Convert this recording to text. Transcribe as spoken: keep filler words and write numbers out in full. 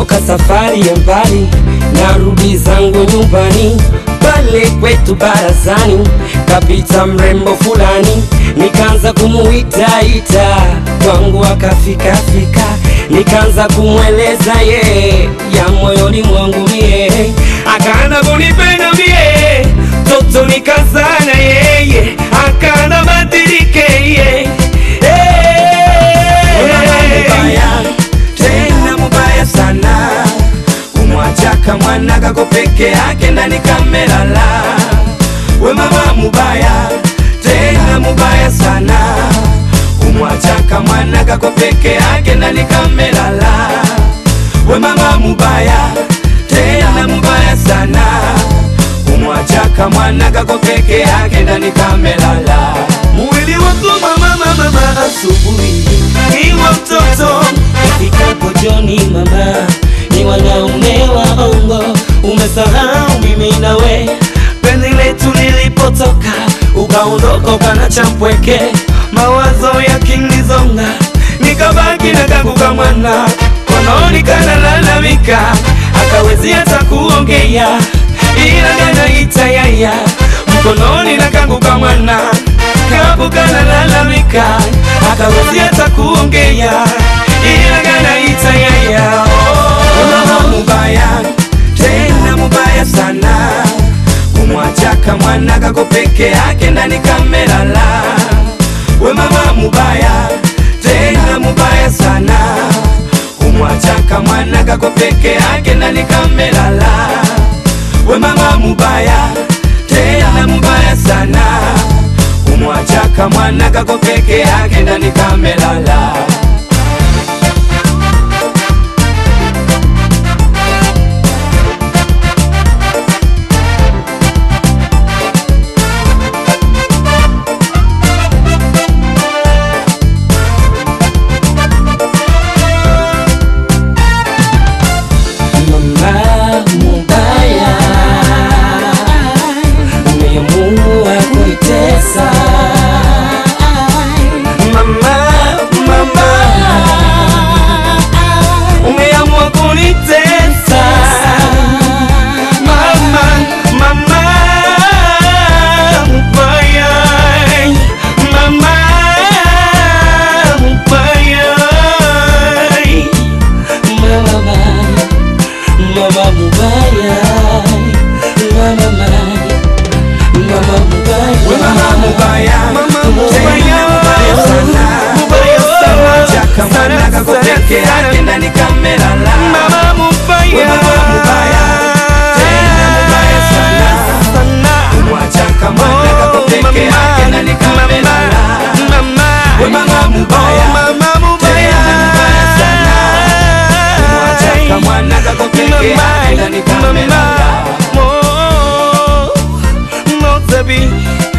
nimetoka safari ya mbali, narudi zangu nyumbani, pale kwetu barazani kapita mrembo fulani, nikaanza kumuita ita, kwangu akafika fika, nikaanza kumweleza ye ya moyoni mwangu mie, akaanza kunipenda mie, toto nikazana yeye, akaanza badilike ye. Tena mubaya sana, kumwachaka mwana kako peke yake ndani kamera la. We mama mubaya, tena mubaya sana, kumwachaka mwana kako peke yake ndani kamera la. We mama mubaya, tena mubaya sana, kumwachaka mwana kako peke yake ndani kamera la. Mwili wako mama mama mama asubuhi ni wa mtoto, ifikapo jioni mama ni wanaume waongo. Umesahau mimi nawe, penzi letu lilipotoka, ukaondoka ukanacha mpweke, mawazo yakinizonga, nikabaki na kangu kamwana, kononi kanalalamika, akawezi hata kuongea, ila kanaita yaya, mkononi na kangu kamwana, kabu kanalalamika, akawezi hata kuongea, ila kanaita yaya. Mama mubaya, tena mubaya sana, kumwachaka mwana kako peke yake ndani kamera la. We mama mubaya, tena mubaya sana, kumwachaka mwana kako peke yake ndani kamera la. We mama mubaya, tena mubaya sana, kumwachaka mwana kako peke yake ndani kamera la. Mama mubaya, mama mubaya, mama mubaya, mama mubaya, mama mubaya, mubaya sana, mubaya sana, chaka mwana kako peke yake ndani kamera la. Mama mubaya, mama mubaya, tena mubaya sana, sana, kumwachaka mwana kako peke yake ndani kamera la. Mama, mama mubaya, mama mubaya, mubaya sana, kumwachaka mwana kako peke yake ndani kamera la. Mo, mo, mo,